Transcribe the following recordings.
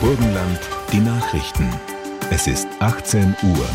Burgenland, die Nachrichten. Es ist 18 Uhr.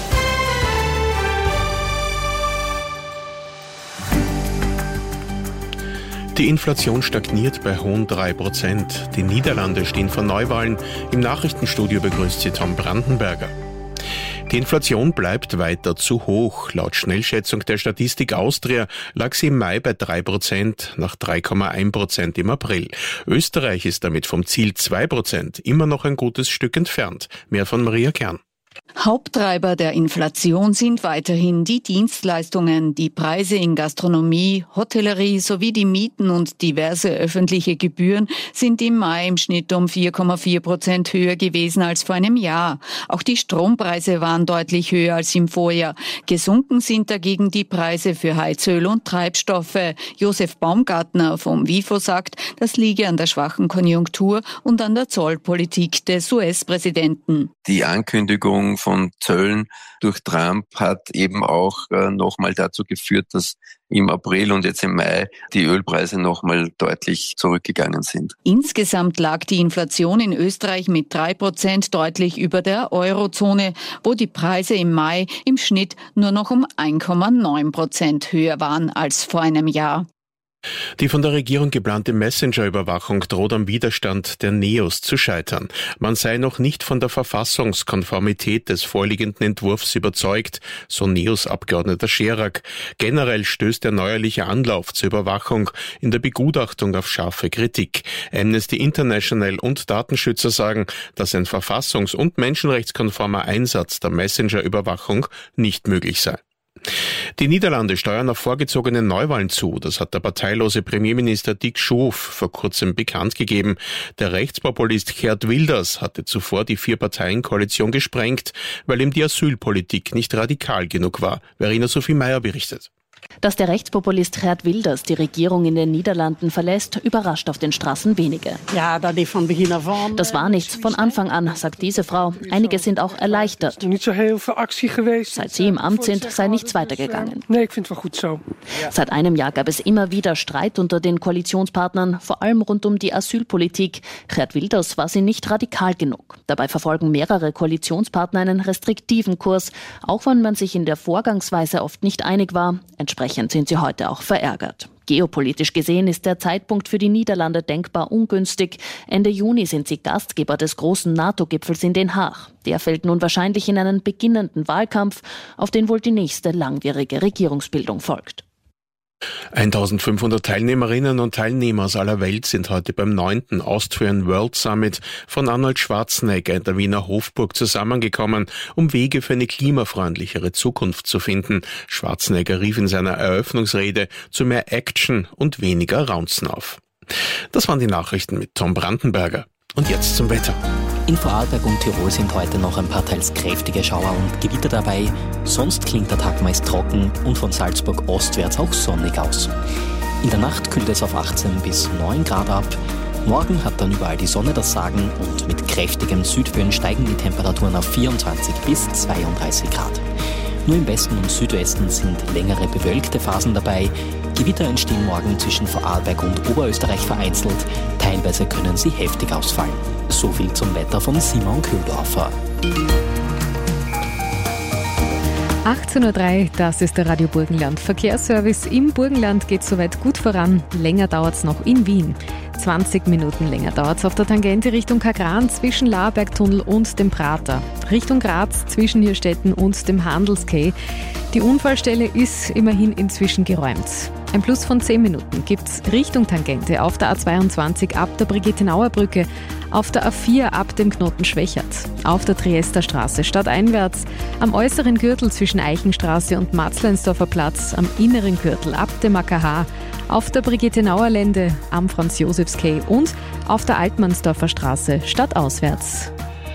Die Inflation stagniert bei hohen 3%. Die Niederlande stehen vor Neuwahlen. Im Nachrichtenstudio begrüßt sie Tom Brandenberger. Die Inflation bleibt weiter zu hoch. Laut Schnellschätzung der Statistik Austria lag sie im Mai bei 3%, nach 3,1% im April. Österreich ist damit vom Ziel 2% immer noch ein gutes Stück entfernt. Mehr von Maria Kern. Haupttreiber der Inflation sind weiterhin die Dienstleistungen. Die Preise in Gastronomie, Hotellerie sowie die Mieten und diverse öffentliche Gebühren sind im Mai im Schnitt um 4,4% höher gewesen als vor einem Jahr. Auch die Strompreise waren deutlich höher als im Vorjahr. Gesunken sind dagegen die Preise für Heizöl und Treibstoffe. Josef Baumgartner vom WIFO sagt, das liege an der schwachen Konjunktur und an der Zollpolitik des US-Präsidenten. Die Ankündigung von Zöllen durch Trump hat eben auch nochmal dazu geführt, dass im April und jetzt im Mai die Ölpreise nochmal deutlich zurückgegangen sind. Insgesamt lag die Inflation in Österreich mit 3% deutlich über der Eurozone, wo die Preise im Mai im Schnitt nur noch um 1,9% höher waren als vor einem Jahr. Die von der Regierung geplante Messenger-Überwachung droht am Widerstand der Neos zu scheitern. Man sei noch nicht von der Verfassungskonformität des vorliegenden Entwurfs überzeugt, so Neos-Abgeordneter Scherak. Generell stößt der neuerliche Anlauf zur Überwachung in der Begutachtung auf scharfe Kritik. Amnesty International und Datenschützer sagen, dass ein verfassungs- und menschenrechtskonformer Einsatz der Messenger-Überwachung nicht möglich sei. Die Niederlande steuern auf vorgezogene Neuwahlen zu. Das hat der parteilose Premierminister Dick Schoof vor kurzem bekannt gegeben. Der Rechtspopulist Geert Wilders hatte zuvor die 4-Parteien-Koalition gesprengt, weil ihm die Asylpolitik nicht radikal genug war. Verena Sophie Meyer berichtet. Dass der Rechtspopulist Geert Wilders die Regierung in den Niederlanden verlässt, überrascht auf den Straßen wenige. Ja, das war nichts von Anfang an, sagt diese Frau. Einige sind auch erleichtert. Seit sie im Amt sind, sei nichts weitergegangen. Seit einem Jahr gab es immer wieder Streit unter den Koalitionspartnern, vor allem rund um die Asylpolitik. Geert Wilders war sie nicht radikal genug. Dabei verfolgen mehrere Koalitionspartner einen restriktiven Kurs, auch wenn man sich in der Vorgangsweise oft nicht einig war. Entsprechend sind sie heute auch verärgert. Geopolitisch gesehen ist der Zeitpunkt für die Niederlande denkbar ungünstig. Ende Juni sind sie Gastgeber des großen NATO-Gipfels in Den Haag. Der fällt nun wahrscheinlich in einen beginnenden Wahlkampf, auf den wohl die nächste langwierige Regierungsbildung folgt. 1500 Teilnehmerinnen und Teilnehmer aus aller Welt sind heute beim 9. Austrian World Summit von Arnold Schwarzenegger in der Wiener Hofburg zusammengekommen, um Wege für eine klimafreundlichere Zukunft zu finden. Schwarzenegger rief in seiner Eröffnungsrede zu mehr Action und weniger Raunzen auf. Das waren die Nachrichten mit Tom Brandenberger. Und jetzt zum Wetter. In Vorarlberg und Tirol sind heute noch ein paar teils kräftige Schauer und Gewitter dabei. Sonst klingt der Tag meist trocken und von Salzburg ostwärts auch sonnig aus. In der Nacht kühlt es auf 18 bis 9 Grad ab. Morgen hat dann überall die Sonne das Sagen und mit kräftigem Südböen steigen die Temperaturen auf 24 bis 32 Grad. Nur im Westen und Südwesten sind längere bewölkte Phasen dabei. Gewitter entstehen morgen zwischen Vorarlberg und Oberösterreich vereinzelt. Teilweise können sie heftig ausfallen. So viel zum Wetter von Simon Köhldorfer. 18.03 Uhr, das ist der Radio Burgenland Verkehrsservice. Im Burgenland geht es soweit gut voran. Länger dauert es noch in Wien. 20 Minuten länger dauert es auf der Tangente Richtung Kagran zwischen Laarbergtunnel und dem Prater. Richtung Graz zwischen Hirstetten und dem Handelskay. Die Unfallstelle ist immerhin inzwischen geräumt. Ein Plus von 10 Minuten gibt es Richtung Tangente auf der A22 ab der Brigittenauer Brücke, auf der A4 ab dem Knoten Schwächert, auf der Triester Straße stadteinwärts, am äußeren Gürtel zwischen Eichenstraße und Matzleinsdorfer Platz, am inneren Gürtel ab dem AKH, auf der Brigittenauer Lände, am Franz-Josefs-Quai und auf der Altmannsdorfer Straße stadtauswärts.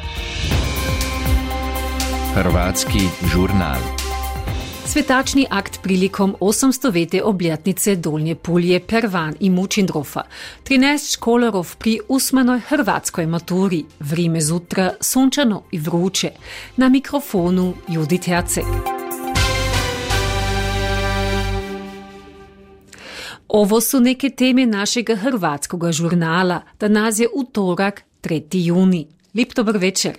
Hrvatski žurnal. Svetačni akt prilikom 800. obletnice Dolnje Pulje Pervan i Mučindrofa. 13 školarov pri usmanoj hrvatskoj maturi. Vrime zutra sunčano i vruće. Na mikrofonu Judit Herceg. Ovo su neke teme našega hrvatskoga žurnala. Danas je utorak 3. juni. Lep dober večer.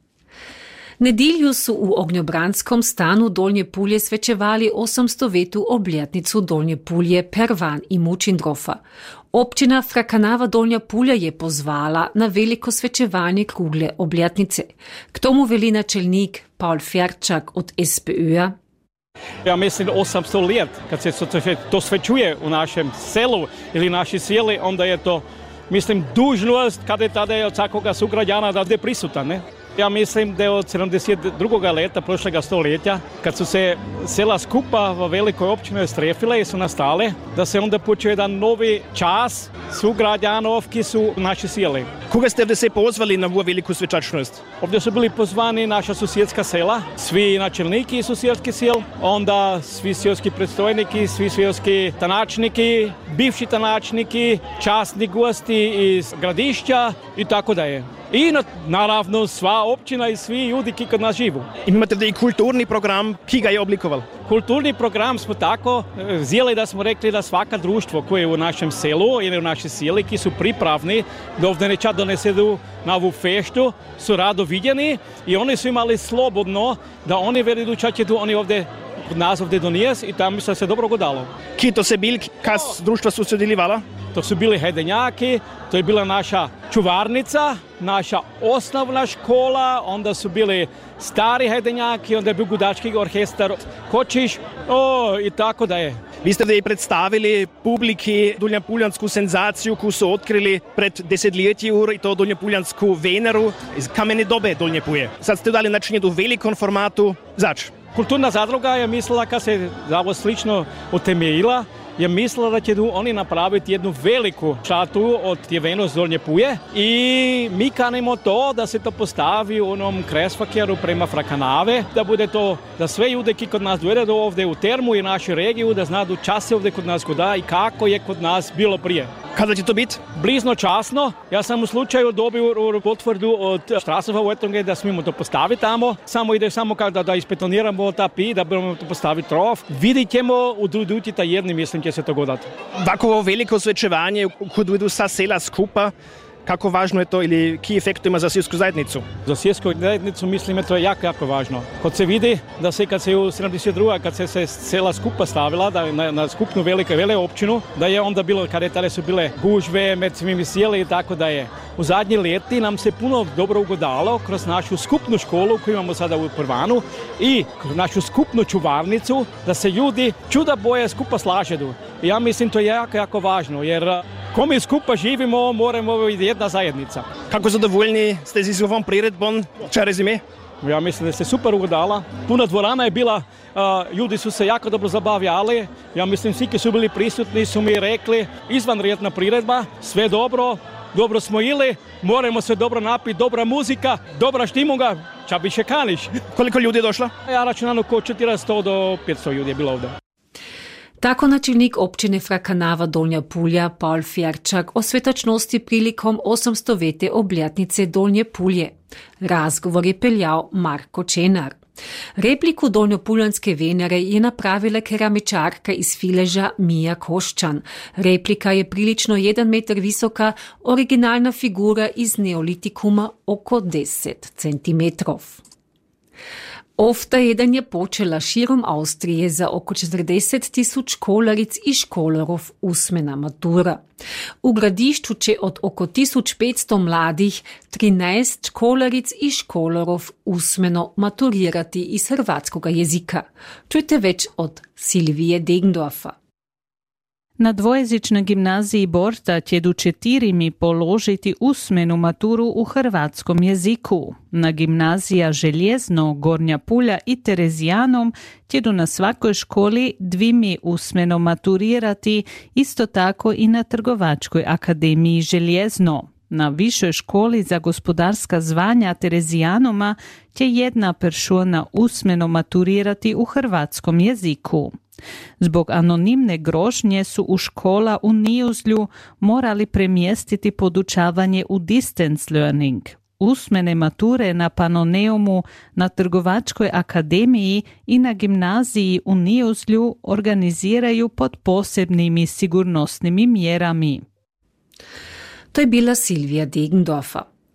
Nedjelju su u ognjobranskom stanu Dolnje Pulje svečevali 800. obletnicu Dolnje Pulje, Pervan i Mučindrofa. Občina Frakanava Dolnja Pulja je pozvala na veliko svečevanje krugle obletnice. K tomu veli načelnik Paul Ferčak od SPÖ-a. Ja mislim 800 let, kad se to svečuje u našem selu ili naši sjeli, onda je to, mislim, dužnost kada je tada je od svakoga sugrađana da je prisutan, ne? Ja mislim da je od 72. leta prošlega stoljetja, kad su se sela skupa v velikoj općini strefile i su nastale, da se onda počeo jedan novi čas sugrađanov, ki su naši sjeli. Koga ste ovdje se pozvali na ovu veliku svečačnost? Ovdje su bili pozvani naša susjedska sela, svi načelniki susjedskih sjel, onda svi seljski predstojniki, svi seljski tanačniki, bivši tanačniki, časni gosti iz gradišća i tako da je. I naravno sva općina i svi ljudi ki kod nas živu. Imate da i kulturni program, ki ga je oblikoval? Kulturni program smo tako zjeli da smo rekli da svaka društvo koje je u našem selu ili u našoj sjeli ki su pripravni da ovdje nečad donesedu na ovu feštu, su rado vidjeni i oni su imali slobodno da oni vedu čak će tu oni ovdje kod nas ovdje donijes i tamo se dobro godalo. Ki to se bil, kas društva su se delivala? To su bili hajdenjaki, to je bila naša čuvarnica, naša osnovna škola, onda su bili stari hajdenjaki, onda je bio gudački orkestar Kočiš, i tako da je. Vi ste da i predstavili publiki Dolnjapuljansku senzaciju koju su otkrili pred desetljetju i to Dolnjapuljansku Veneru iz kamene dobe Dolnje Pulje. Sad ste dali načinjeti u velikom formatu. Zač? Kulturna zadruga je mislila, kad se zavo slično utemeljila, je mislila da će oni napraviti jednu veliku šatu od Tjeveno z Dolnje Pulje i mi kanimo to da se to postavi u onom kresfakeru prema Frakanave, da bude to za sve ljude ki kod nas dojedu ovdje u termu i našu regiju, da znadu čas se ovdje kod nas goda i kako je kod nas bilo prije. Kada će to biti? Blizno časno. Ja sam u slučaju dobio potvrdu od Strassova Uetonge da smijemo to postaviti tamo. Samo ide kada da isbetoniramo tapi, da budemo to postaviti trov. Vidit ćemo u drugi jedni, mislim, će se to godati. Takovo veliko svečevanje, kod idu sa sela skupa, kako važno je to ili ki efekt ima za sjelsku zajednicu? Za sjelsku zajednicu mislim da to je jako važno. Kad se vidi da se kad se u 72. kad se sela skupa stavila na skupnu vele općinu, da je onda bilo, kada tada su bile gužve med svimi sjeli i tako da je. U zadnji leti nam se puno dobro ugodalo kroz našu skupnu školu koju imamo sada u Pervanu i našu skupnu čuvarnicu da se ljudi čuda boje skupa slažedu. I ja mislim to je jako važno jer ko mi skupa živimo, moramo biti jedna zajednica. Kako zadovoljni ste z ovom priredbom? Če rezime? Ja mislim da se super ugodala. Puna dvorana je bila, ljudi su se jako dobro zabavljali. Ja mislim svi ki su bili prisutni su mi rekli izvanredna priredba, sve dobro smo ili, moramo se dobro napiti, dobra muzika, dobra štimunga, ča bi še kaniš. Koliko ljudi je došlo? Ja računam oko 400 do 500 ljudi je bilo ovdje. Tako načelnik občine Frakanava Dolnja Pulja Paul Ferčak o svetačnosti prilikom 800. obletnice Dolnje Pulje. Razgovor je peljal Marko Čenar. Repliku Dolnjopuljanske Venere je napravila keramičarka iz Fileža Mija Koščan. Replika je prilično 1 meter visoka, originalna figura iz neolitikuma oko 10 centimetrov. Ofta jedan je počela širom Avstrije za oko 40.000 školaric i školarov usmena matura. U gradišču će od oko 1500 mladih 13 školaric i školarov usmeno maturirati iz hrvatskoga jezika. Čujte već od Silvije Degendorfa. Na dvojezičnoj gimnaziji Borta ćedu 4 položiti usmenu maturu u hrvatskom jeziku. Na gimnazija Željezno, Gornja Pulja i Terezijanom ćedu na svakoj školi 2 usmeno maturirati, isto tako i na Trgovačkoj akademiji Željezno. Na višoj školi za gospodarska zvanja Terezijanoma će 1 persona usmeno maturirati u hrvatskom jeziku. Zbog anonimne grožnje su u škola u Nijuzlju morali premjestiti podučavanje u distance learning. Usmene mature na Panoneumu, na Trgovačkoj akademiji i na gimnaziji u Nijuzlju organiziraju pod posebnimi sigurnosnimi mjerami. To je bila Silvija Degendorfa.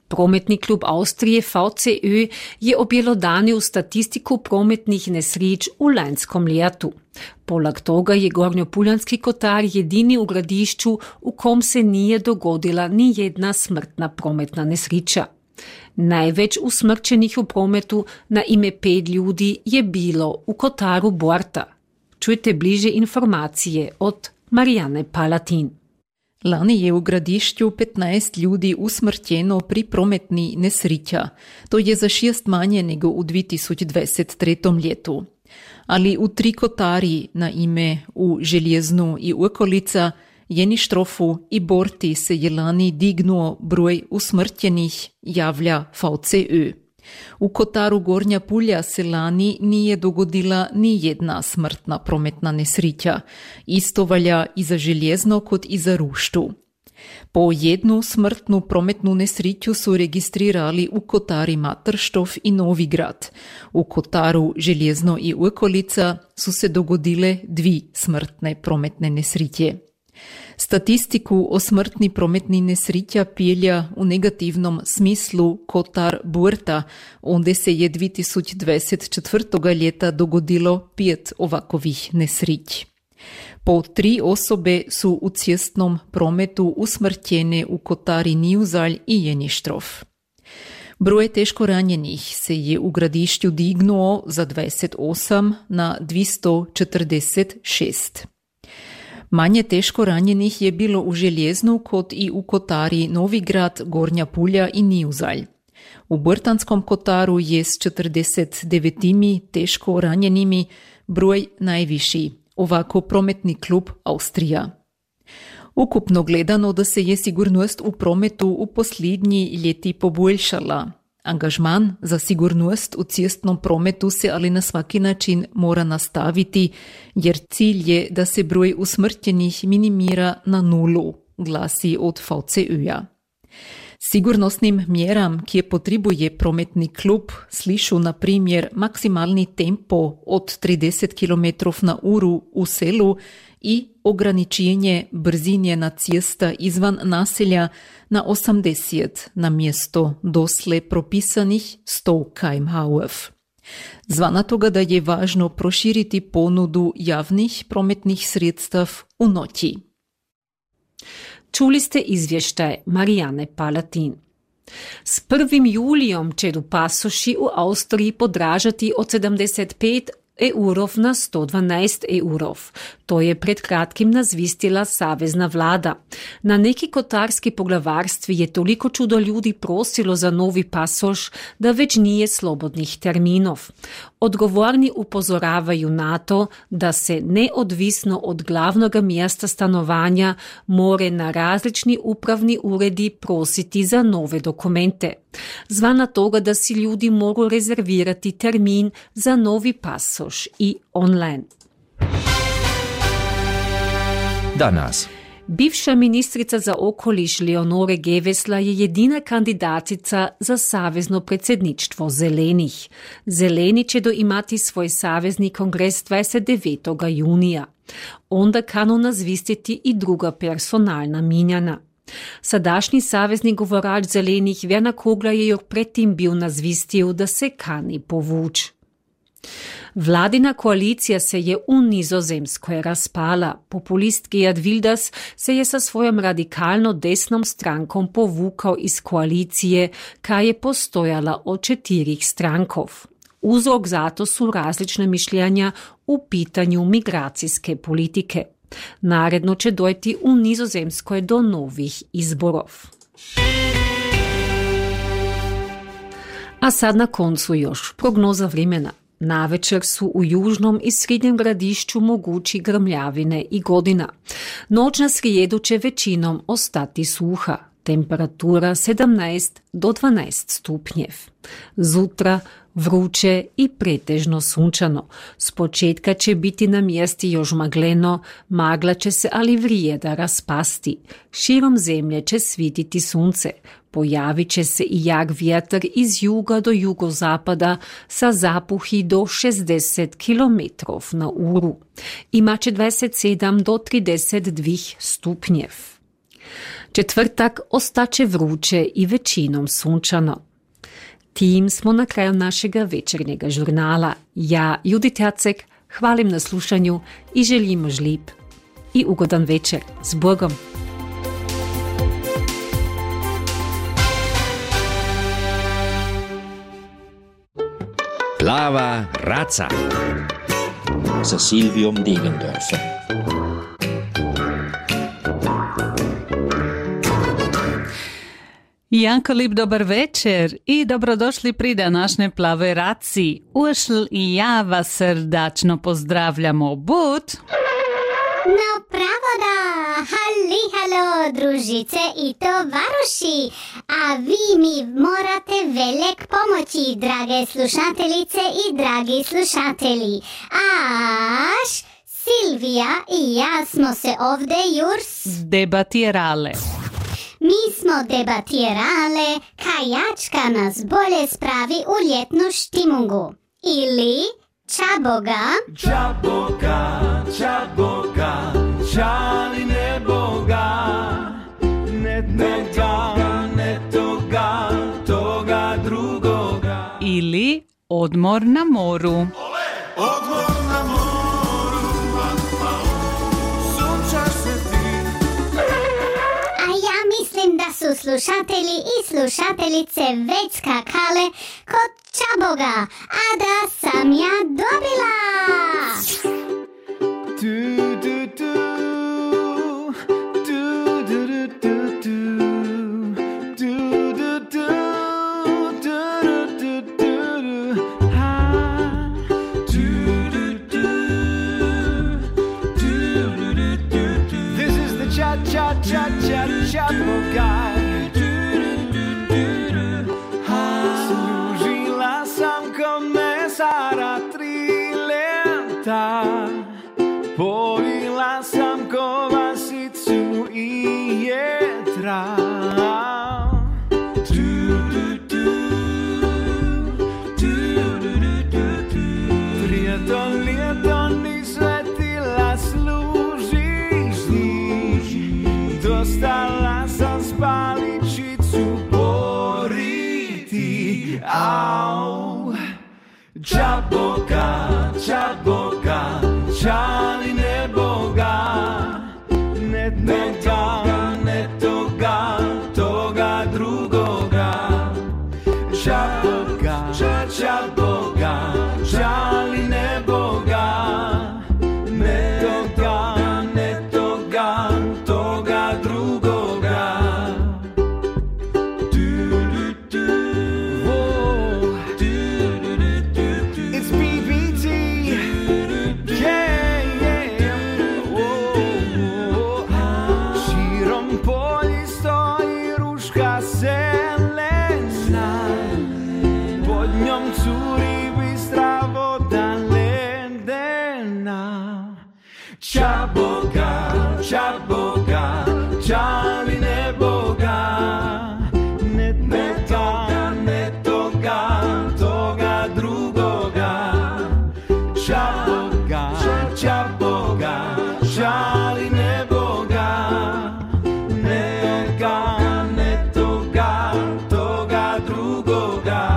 Prometni klub Avstrije VCÖ je objelodanil statistiku prometnih nesreč v lanskom letu. Poleg toga je Gornjopuljanski Kotar jedini v Gradišču, v kom se nije dogodila ni jedna smrtna prometna nesreča. Največ usmrčenih v prometu na ime 5 ljudi je bilo v Kotaru Borta. Čujte bliže informacije od Marijane Palatin. Lani je v Gradišću 15 ljudi usmrtjeno pri prometni nesrića. To je za 6 manje nego u 2023. ljetu. Ali u 3 Kotari na ime u Željeznu i okolica, Jeništrofu i Borti se je lani dignuo broj usmrtjenih, javlja VCÖ. U Kotaru Gornja Pulja se lani nije dogodila ni jedna smrtna prometna nesrića. Isto valja i za Željezno kot i za Ruštu. Po jednu smrtnu prometnu nesriću su registrirali u Kotarima Trštov i Novigrad. U Kotaru Željezno i okolica su se dogodile 2 smrtne prometne nesriće. Statistiku o smrtni prometni nesrića pelja u negativnom smislu Kotar Burta, onde se je 2024. ljeta dogodilo 5 ovakovih nesrić. Po 3 osobe su u cestnom prometu usmrtjene u Kotari Nijuzalj i Jeništrov. Broj teško ranjenih se je u Gradišću dignuo za 28 na 246. Manje teško ranjenih je bilo u Željeznu kot i u Kotari Novigrad, Gornja Pulja i Nijuzalj. U Brtanskom Kotaru je s 49 teško ranjenimi broj najviši, ovako prometni klub Avstrija. Ukupno gledano da se je sigurnost u prometu u posljednji ljeti poboljšala. Angažman za sigurnost u cestnom prometu se ali na svaki način mora nastaviti, jer cilj je da se broj usmrtjenih minimira na 0, glasi od VCÖ-a. Sigurnosnim mjeram, ki je potrebuje prometni klub, slišu na primjer maksimalni tempo od 30 km na uru u selu i ograničenje brzine na cesta izvan naselja na 80 na mjesto dosle propisanih 100 km/h. Zvana toga da je važno proširiti ponudu javnih prometnih sredstav u noći. Čuli ste izvještaj Marijane Palatin. S 1. julijom će pasoši u Austriji podražati od 75 eurov na 112 eurov. To je pred kratkim nazvistila savezna vlada. Na neki kotarski poglavarstvi je toliko čudo ljudi prosilo za novi pasoš, da već nije slobodnih terminov. Odgovorni upozoravaju na to, da se neodvisno od glavnog mjesta stanovanja more na različni upravni uredi prositi za nove dokumente. Zvana toga da si ljudi mogu rezervirati termin za novi pasoš i online. Danas. Bivša ministrica za okoliš Leonore Gewessler je jedina kandidatica za savezno predsjedništvo Zelenih. Zeleni će imati svoj savezni kongres 29. junija. Onda kanu nazvistiti i druga personalna minjana. Sadašnji savezni govorač Zelenih Werner Kogler je još predtim bil nazvistio, da se kani povuč. Vladina koalicija se je u Nizozemskoj razpala. Populist Geert Wilders se je sa svojom radikalno desnom strankom povukao iz koalicije, kaj je postojala od 4 strankov. Uzrok zato su različne mišljenja u pitanju migracijske politike. Naredno će dojti u Nizozemskoj do novih izborov. A sad na koncu još prognoza vremena. Navečer su u južnom i srednjem Gradišću mogući grmljavine i godina. Noć na srijedu će većinom ostati suha. Temperatura 17 do 12 stupnjev. Zutra vruće i pretežno sunčano. S početka će biti na mjesti još magleno, magla će se ali vrijeda raspasti. Širom zemlje će svititi sunce. Pojavit će se i jak vjetar iz juga do jugozapada sa zapuhi do 60 km na uru. Imaće 27 do 32 stupnjev. Četvrtak ostaće vruće i većinom sunčano. Tim smo na kraju našega večernjega žurnala. Ja, Judit Jacek, hvalim na slušanju i želim žlip i ugodan večer. S Bogom! Plava raca sa Silvijom Degendorfer. Janko lep dober večer i dobrodošli pri današnje Plave raci. Ušl i ja vas srdačno pozdravljamo. But... No pravo da, halo družice i tovaruši, a vi mi morate velik pomoći, drage slušateljice i dragi slušatelji. Aš, Silvija i ja smo se ovde debatirale. Mi smo debatirale, kajačka nas bolje spravi u ljetnu štimungu. Ili... Čaboga, čali ne boga, ne toga drugoga. Ili odmor na moru. Odmor na moru, sunčaš se ti. A ja mislim da su slušatelji i slušateljice već skakale kod Čaboga, a da sam ja dobila. This is the Čabo guy. Sara 3 leta, pojela sam kovasicu i jetra. Ljeto ni svetila služiš ti, dostala sam spaličicu poriti. Au. Čaboga, čali ne boga, ne toga drugoga. Čaboga, čali ne boga, ne toga drugoga. Čaboga, čali ne boga, ne toga drugoga. Čaboga, čali ne boga, ne toga drugoga.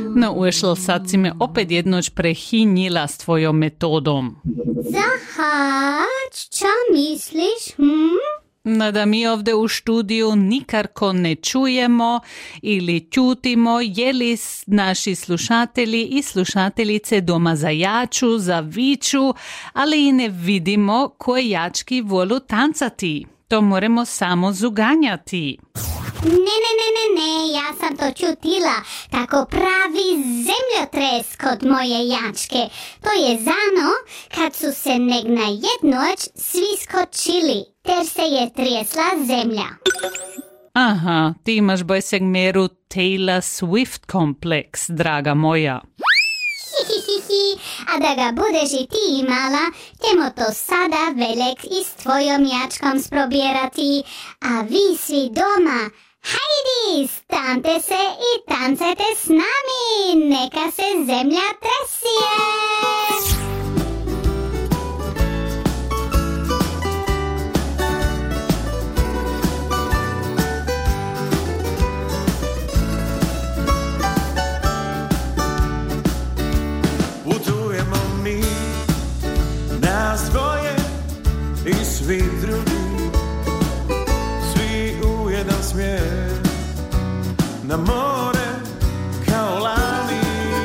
No Ušl, sad si me opet jednoć prehinjila s tvojom metodom. Zahač, čo misliš? No da mi ovdje u študiju nikarko ne čujemo ili ćutimo, je li naši slušatelji i slušateljice doma zajaču, zaviču, ali i ne vidimo koje jački volu tancati. To moramo samo zuganjati. Ne, ja sam to čutila, tako pravi zemljotres kod moje jačke. To je zano kad su se na jednoć svi skočili, ter se je trijesla zemlja. Aha, ti imaš boj segmeru Taylor Swift kompleks, draga moja. A da ga budeš i ti imala, ćemo to sada velek i s tvojom jačkom sprobjerati. A vi svi doma, hajdi, stante se i tancajte s nami, neka se zemlja tresije. I svi drugi, svi u jedan smjer, na more kao lani.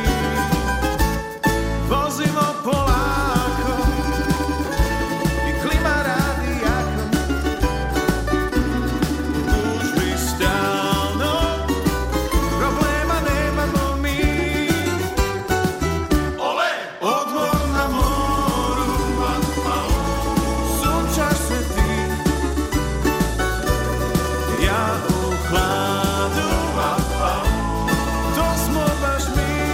Vozimo polako i klima radi jako, gužvi stalno, problema nemamo mi. Ole, odmor na moru, sunčaš se ti, ja u hladu, to smo baš mi.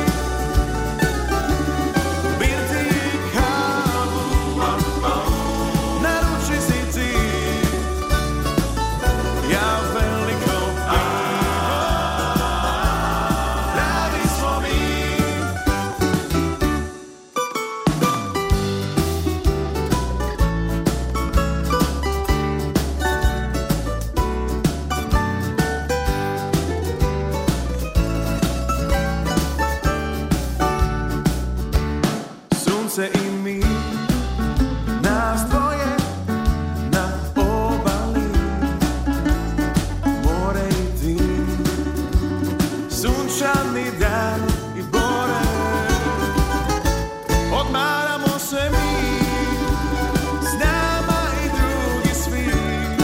Birti i kavu, naruči si ti, ja veliko pivo, pravi smo mi. Sunce i mi, nas dvoje na obali, more i ti, sunčani dan i bore, odmaramo se mi, s nama i drugi svi,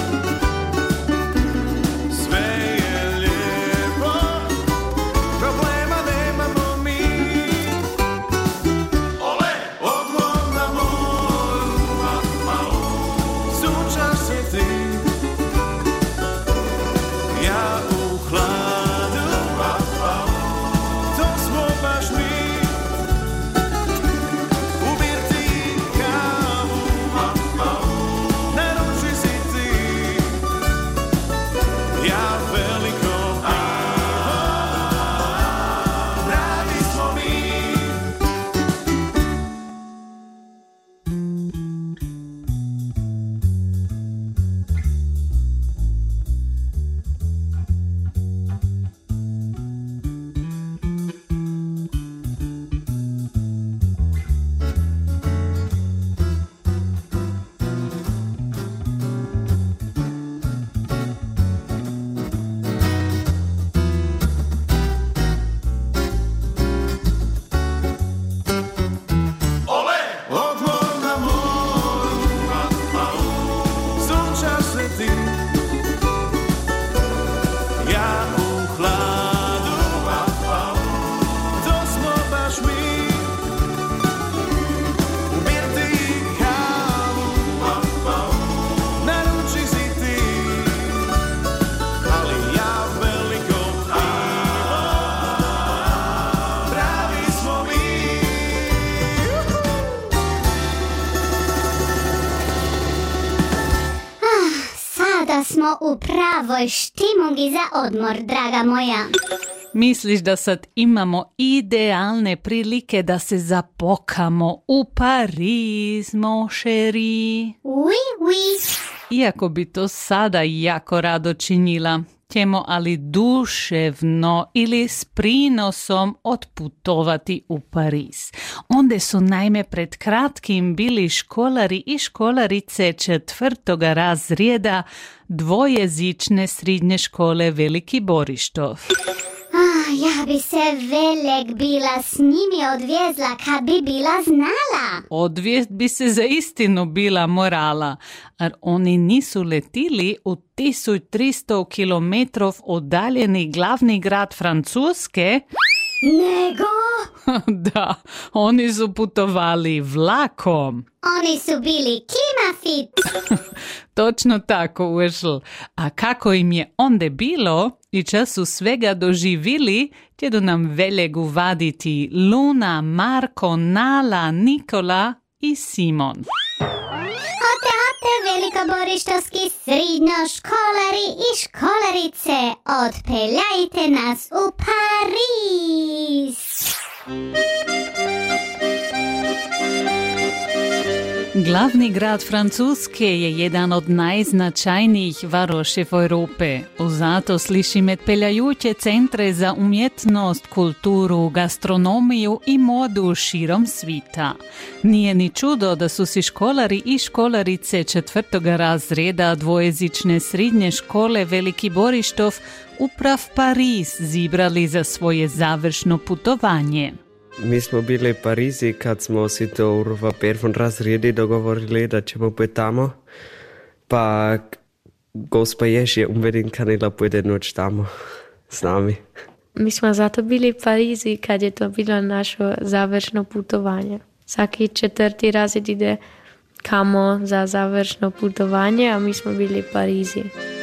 sve je lijepo, problema nemamo mi. Ole, odmor na moru, sunčaš se ti, ja u hladu, to smo baš mi. U birti kavu, naruči si ti, ja veliko pivo, pravi smo mi. Ole, odmor na moru, sunčaš se ti, ja u hladu, to smo baš mi. U birti kavu, naruči si ti, ali ja veliko pivo, pravi smo mi. Sada smo u pravoj štimungi za odmor, draga moja. Misliš da sad imamo idealne prilike da se zapokamo u Pariz, mon chéri? Oui. Iako bi to sada jako rado činila. ćemo ali duševno ili s prinosom otputovati u Pariz. Onda su naime pred kratkim bili školari i školarice 4. razreda dvojezične srednje škole Veliki Borištov. Ja bi se velik bila s njimi odvezla kad bi bila znala. Odvijest bi se za istinu bila morala, ar oni nisu letili u 1300 kilometrov oddaljeni glavni grad Francuske. Nego? Da, oni su putovali vlakom. Oni su bili klimafit. Točno tako, Uršl. A kako im je onda bilo i čas su svega doživili, ćedu nam veljeg uvaditi Luna, Marko, Nala, Nikola i Simon. Hote, velikoborištovski srednjoškolari i školarice, odpeljajte nas u Pariz! Glavni grad Francuske je jedan od najznačajnijih varošev Europe. Zato sliši medpeljajuće centre za umjetnost, kulturu, gastronomiju i modu širom svita. Nije ni čudo da su si školari i školarice 4. razreda dvojezične srednje škole Veliki Borištov uprav Pariz zibrali za svoje završno putovanje. Mi smo bili u Parizi kad smo si to v 1. razredu dogovorili da ćemo biti tamo, pa gospa Jež je unbedingt kanila pojede noć tamo s nami. Mi smo zato bili u Parizi kad je to bilo naše završno putovanje. Svaki 4. razred ide kamo za završno putovanje, a mi smo bili u Parizi.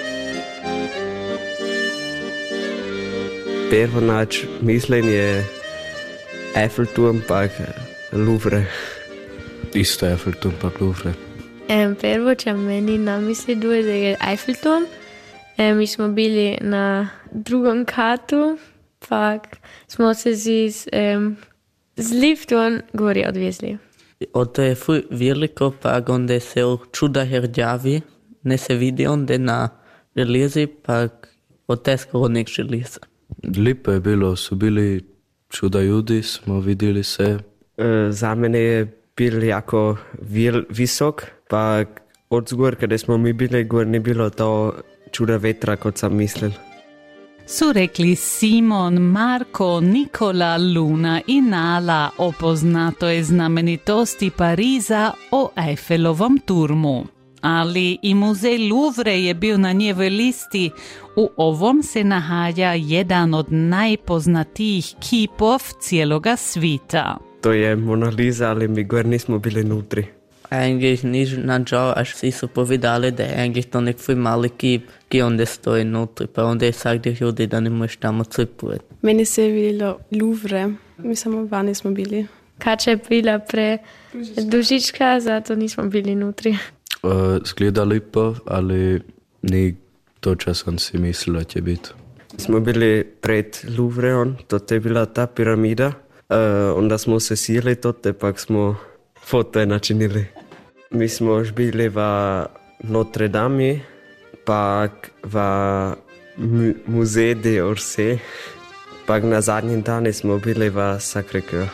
Prvo nač mislenje Eiffelturm pa Louvre. Isto Eiffelturm pa Louvre. Prvo će meni namisli da je Eiffelturm. Mi smo bili na 2. katu, pa smo se z liftom gori odvezli. To je fuj veliko, pa onda se čuda hrđavi, ne se vidi onda na železi, pa od te skoro nek železa. Lipo je bilo, su bili čuda ljudi, smo vidjeli se. Za mene je bil jako visok, pa od zgor, kada smo mi bili gor, ne bilo to čuda vetra, kot sam mislil. Su rekli Simon, Marko, Nikola, Luna i Nala o poznatoj znamenitosti Pariza o Eiffelovom turmu. Ali i muzej Louvre je bio na njevoj listi. U ovom se nahaja jedan od najpoznatijih kipov cijeloga svita. To je Mona Lisa, ali mi gor nismo bili nutri. Eigentlich nicht nadžao, až si su povedali da je eigentlich to nek fuj mali kip, ki onda stoji nutri, pa onda je sagdje ljudi da ne možeš tamo cipujeti. Meni se je vidjelo Louvre, mi samo vani smo bili. Kača je bila pre dužička, zato nismo bili nutri. Zgleda lipo, ali ni to, čo sam si mislila da će biti. Smo bili pred Louvreom, to je bila ta piramida, onda smo se sjeli tote, pak smo foto načinili. Mi smo bili v Notre Dame, pak v Musée d'Orsay, pak na zadnji dan smo bili v Sacré-Cœur.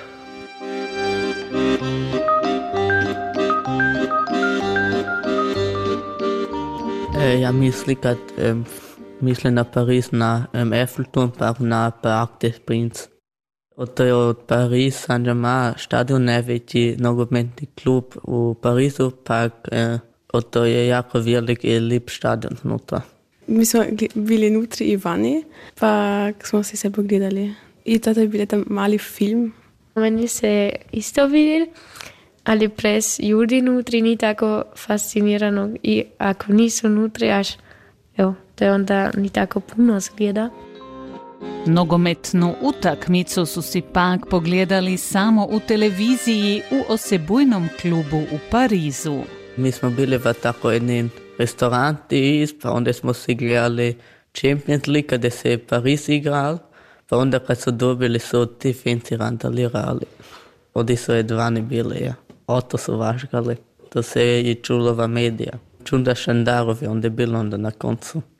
Ja mislim, kad mislim na Pariz, na Eiffelturm, pa na Parc des Princes. To je od Pariz Saint-Germain, stadion najveći nogometni klub u Parizu, pa to je jako velik i lep stadion unutra. Mi smo bili nutri i vani, pa smo si se pogledali. I tada je bil tam mali film. Meni se isto videli, ali pres ljudi nutri ni tako fascinirano i ako nisu nutri, to je onda ni tako puno zgleda. Nogometnu utakmicu su si pak pogledali samo u televiziji u osebujnom klubu u Parizu. Mi smo bili v tako jednim restauranti, pa onda smo si gledali Champions League, kada se je Pariz igral, pa onda kad su dobili su ti finci randalirali. Odi su jedvani bili, ja. Oto su važgali. To se je i čulo v medija. Čuda šandarovi onda bilo onda na koncu.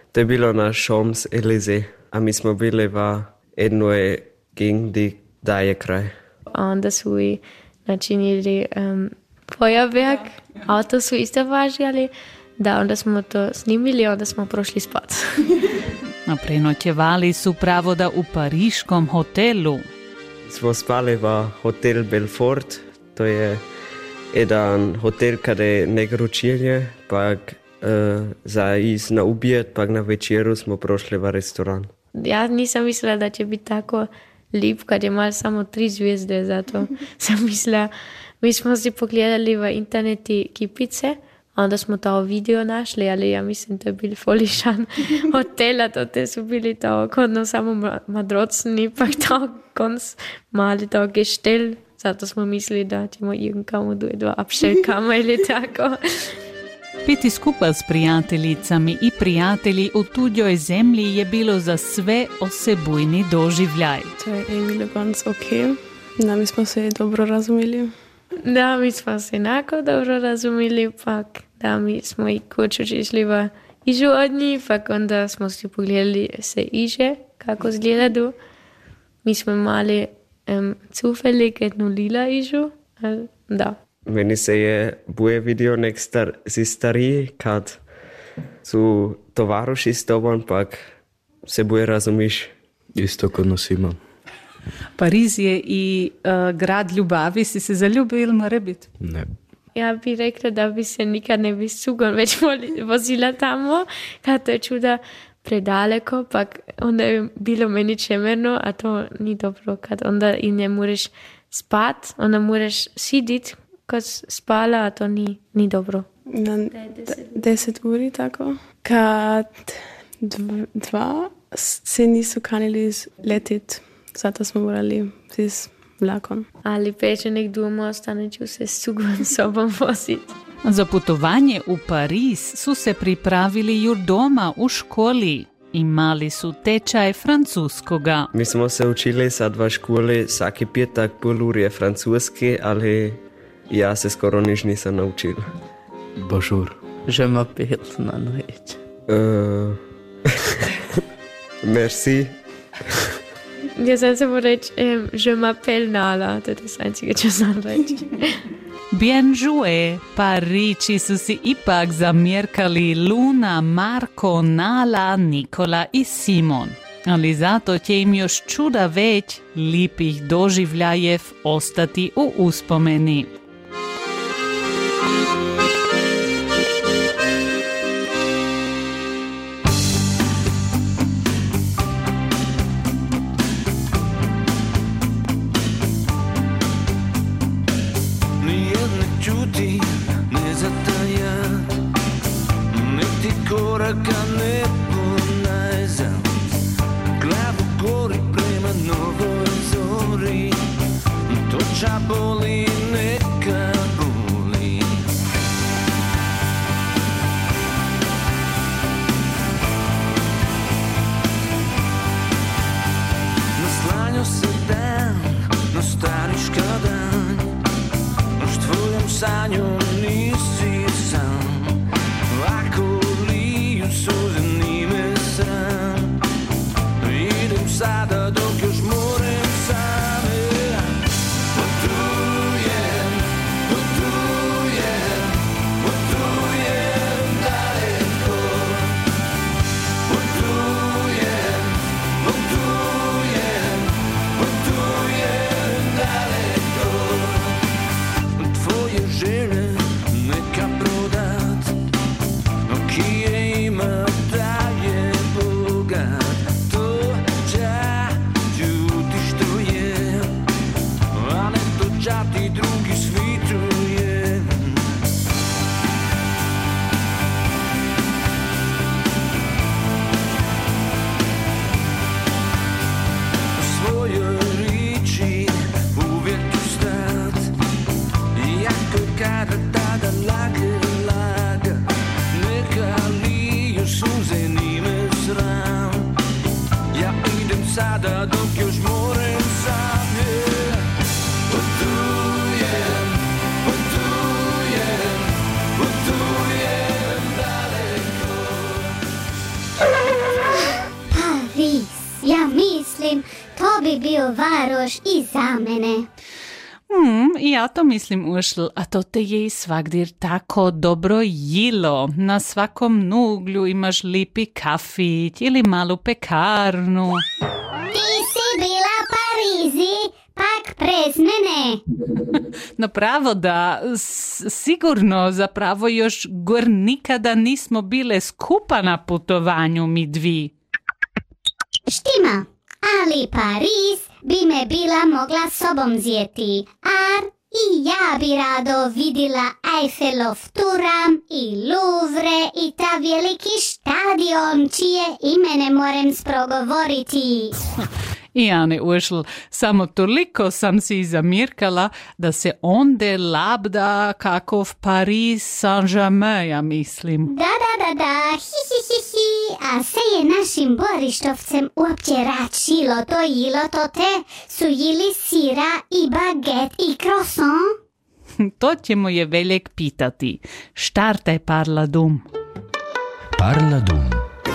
To je bilo na Champs-Élysées, a mi smo bili v jednoj gegndi, da je kraj. Onda su i načinili pojaberg, auto su isto važili, da onda smo to snimili, onda smo prošli spat. A prenoćevali su pravo da u pariškom hotelu. Smo spali v hotel Belfort, to je jedan hotel kada ne gručilje, pak za iz na objed, pak na večeru smo prošli v restoran. Ja nisam mislila da će biti tako lip kad je mal samo 3 zvijezde, zato sam mislila, mi smo si pogledali v interneti kipice, a onda smo to video našli, ali ja mislim to je bil folišan hotel, a to te su bili to kodno samo madrocni, pak to konc mali to gestel, zato smo mislili da ćemo irgendkamo dojeti do apšelkama ili tako. Biti skupa s prijateljicami i prijatelji u tuđoj zemlji je bilo za sve osebujni doživljaj. To je bilo ganz ok. Da, mi smo se dobro razumili. Da, mi smo se enako dobro razumeli, pak da mi smo i kočuć išli v ižu od njih, pak onda smo si pogledali se iže, kako izgledaju. Mi smo imali zufällig jednu lila ižu, da. Meni se je boje vidio nek si stariji, kad su tovaruši s tobom, pak se boje razumiš. Isto kod nas imam. Pariz je i grad ljubavi, si se zaljubil, mora biti? Ne. Ja bi rekla da bi se nikad ne bi sugon već vozila tamo, kad to je čuda predaleko, pak onda je bilo meni čemerno, a to ni dobro, kad onda i ne moreš spat, onda moraš sidit kad spala, a to ni dobro. Na 10 uri tako. Kad 2 se nisu kanili letit, zato smo morali s vlakom. Ali pečenek doma ostane ću se s sugon sobom voziti. Za putovanje u Pariz su se pripravili još doma u školi. Imali su tečaj francuskoga. Mi smo se učili sad v školi svaki petak pol ure francuski, ali ja se skoro nič nisam naučil. Bonjour. Je m'appelle Nanović. Merci. Ja sam samo reći, je m'appelle Nala, to je to einzige, čo znam reći. Bien joué, Parići su si ipak zamjerkali Luna, Marko, Nala, Nikola i Simon. Ali zato će im još čuda već lipih doživljajev ostati u uspomeni. Sada dok još morem same, putujem varoš i za mene. I ja to mislim, Ušl, a to te je i svagdje tako dobro jilo. Na svakom nuglju imaš lipi kafić ili malu pekarnu. Ti si bila Parizi, pak prez mene. No pravo da, sigurno zapravo još gor nikada nismo bile skupa na putovanju mi dvi. Štima, ali Pariz bi me bila mogla sobom zjeti, ar i ja bi rado vidjela Eiffelov turam i Louvre i ta veliki štadion čije ime ne morem sprogovoriti. I Ane Ušl, samo toliko sam si zamirkala da se onde labda kakov Paris Saint-Germain, ja mislim. Da, a se je našim Borištovcem uopće račilo to jilo to te, su jili sira i baget i croissant? To ćemo je veljek pitati. Štarte parla dum. Parla dum.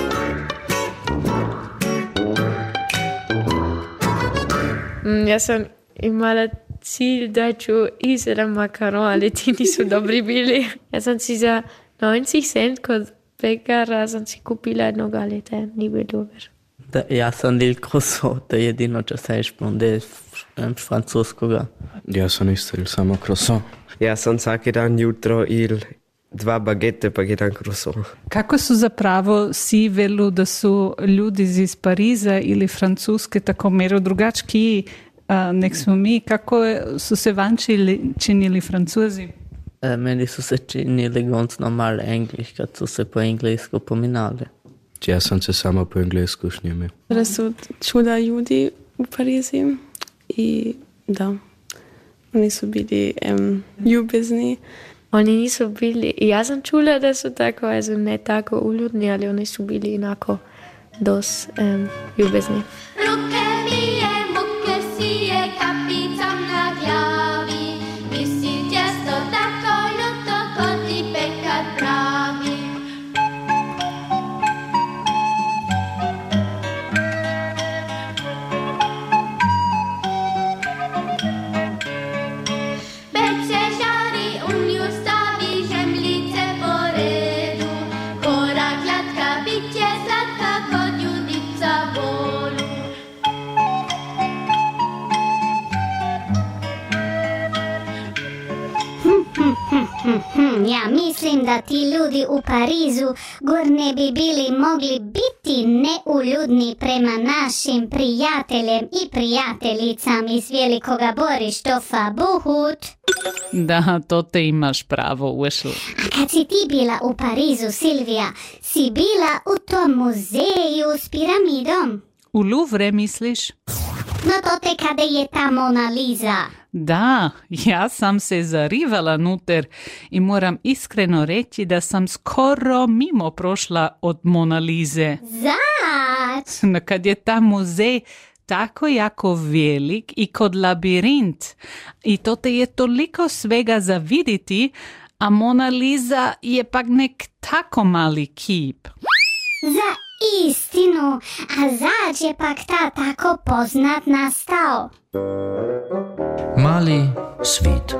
Ja sam imala cilj da ću izjedam makaron, ali ti nisu dobri bili. Ja sam si za 90 cent kod pekara sam si kupila jednog, ali taj nije bio dobar. Da, ja sam del croissant, to je jedino čo sa ješ ponde francoskoga. Ja sam isto ili samo croissant. Ja sam svaki dan jutro ili 2 bagete pa jedan croissant. Kako su zapravo si velu da su ljudi iz Pariza ili Francuske tako mero drugački nek smo mi? Kako su se van činili Francuzi? Meni su se činili gonc normal engliš kad su se po englesku pominali. Ja sam se samo po englesku s njimi. Da su čuda ljudi u Parizi i da, oni su bili ljubezni. Oni nisu bili, ja sam čula da su tako, ne tako uljudni, ali oni su bili inako dos ljubezni. Ruke mije, muke sije, kapicam na glavi, visi tjesto tako ljuto, kod ti pekar pravi. Pece žari, u nju stavi žemlice po redu, kora klatka, bit je slatka, kod judica bolu. Ja mislim da ti ljudi u Parizu gor ne bi bili mogli biti neuljudni prema našim prijateljem i prijateljicam iz Velikoga Borištofa, Buhut. Da, to te imaš pravo, Ušl. A kad si ti bila u Parizu, Silvija, si bila u tom muzeju s piramidom? U Louvre misliš? No to te kada je ta Mona Lisa. Da, ja sam se zarivala nuter i moram iskreno reći da sam skoro mimo prošla od Mona Lise. Zač? Kad je ta muzej tako jako velik i kod labirint i to te je toliko svega za vidjeti, a Mona Lisa je pak nek tako mali kip. Za istinu, a zač je pak ta tako poznat nastao? Mali svet.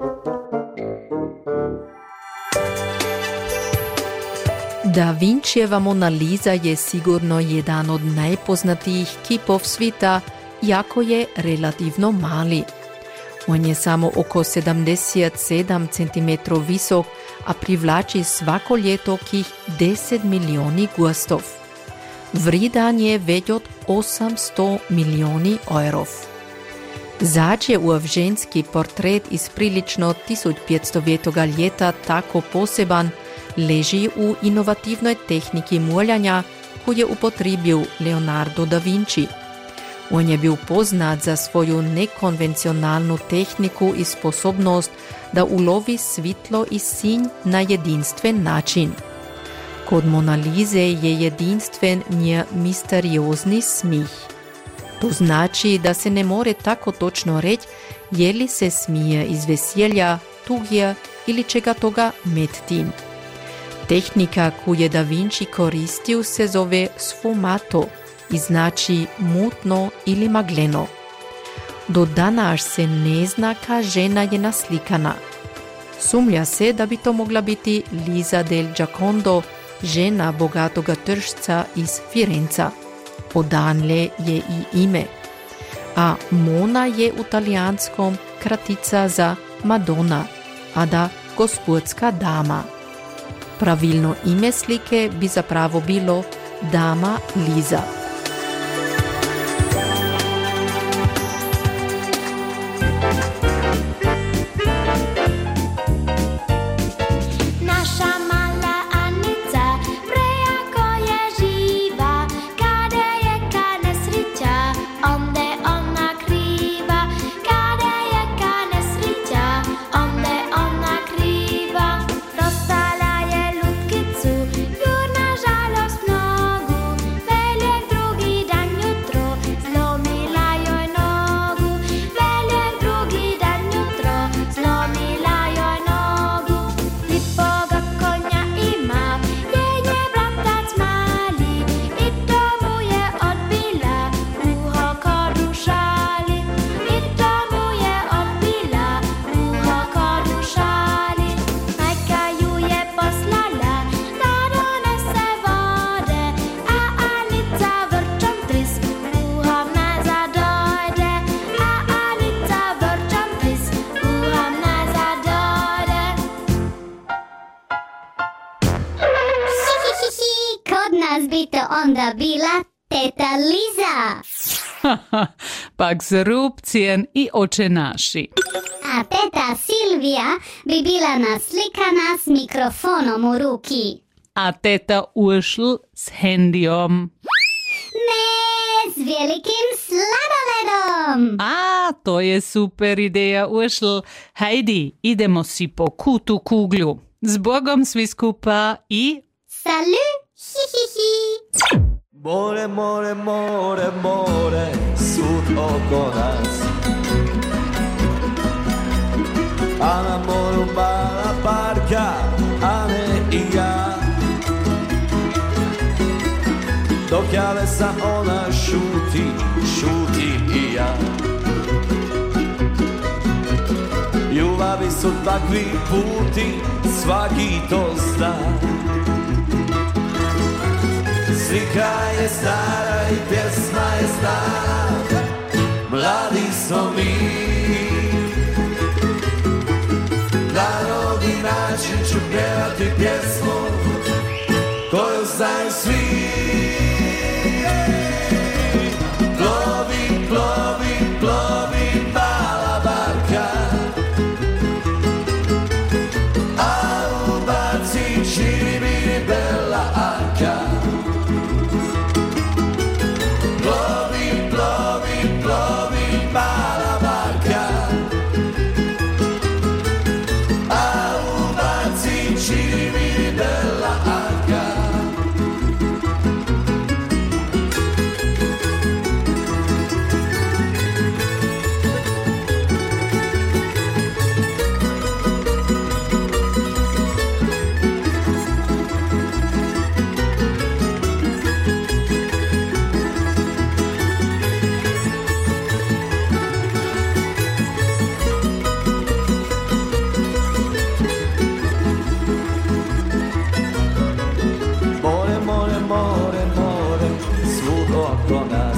Da Vinčijeva Mona Lisa je sigurno jedan od najpoznatijih kipov svita, jako je relativno mali. On je samo oko 77 cm visok, a privlači svako ljetokih 10 milijoni gostov. Vridan je već od 800 milijoni eurov. Zač je ženski portret iz prilično 1500 ljeta tako poseban, leži u inovativnoj tehniki muljanja koju je upotrijebio Leonardo da Vinci. On je bil poznat za svoju nekonvencionalnu tehniku i sposobnost da ulovi svitlo i sinj na jedinstven način. Kod Mona Lise je jedinstven njen misteriozni smih. To znači da se ne more tako točno reći je li se smije iz veselja, tuge ili čega toga med tim. Tehnika koju je Da Vinci koristio se zove sfumato i znači mutno ili magleno. Do danas se ne zna ka žena je naslikana. Sumlja se da bi to mogla biti Lisa del Giocondo, žena bogatoga tržca iz Firenca. Odanle je i ime. A Mona je u talijanskom kratica za Madonna, a da gospodska dama. Pravilno ime slike bi zapravo bilo Dama Liza. Onda bila teta Liza. Pak zrupcijen i očenaši. A teta Silvija bi bila naslikana s mikrofonom u ruki. A teta Uršl s hendijom. Ne, s velikim sladoledom. A, to je super ideja, Uršl. Hajdi, idemo si po kutu kuglju. S Bogom svi skupa i... Salut! Hihihi. More, more, more, more, sud oko nas. A na moru mala barka, a ne i ja. Dok ja vesam, ona šuti, šutim i ja. Ljubavi su takvi puti, svaki to zna. Slika je stara i pjesma je stara, mladi smo mi. Na novi način ću pjevati pjesmu koju znaju svi. Plovi, plovi, plovi mala barka, a ubaci čini bela Anka. Plovi, plovi, plovi mala barka, a ubaci čini bela Anka. More, more, more, more, svud oko nas.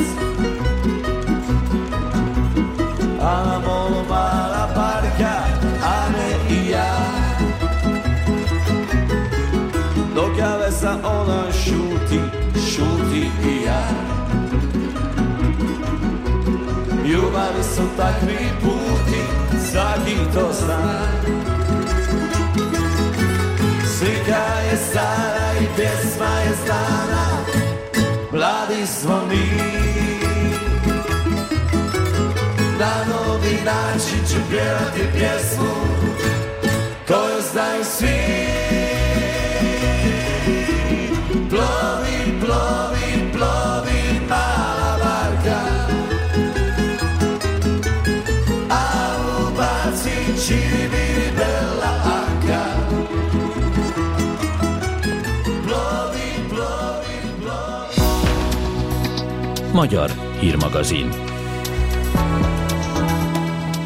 A na moru mala barka, a ne i ja. Dok ja vesam, ona šuti, šuti i ja. Ljubavi su takvi puti, svaki to zna. Slika je stara i pjesma je znana, mladi smo mi. Na novi način ću pjevati pjesmu koju znaju svi. Plovi, plovi, plovi mala barka, a ubaci čini bela Anka. Plovi, plovi, plovi. Magyar hírmagazin.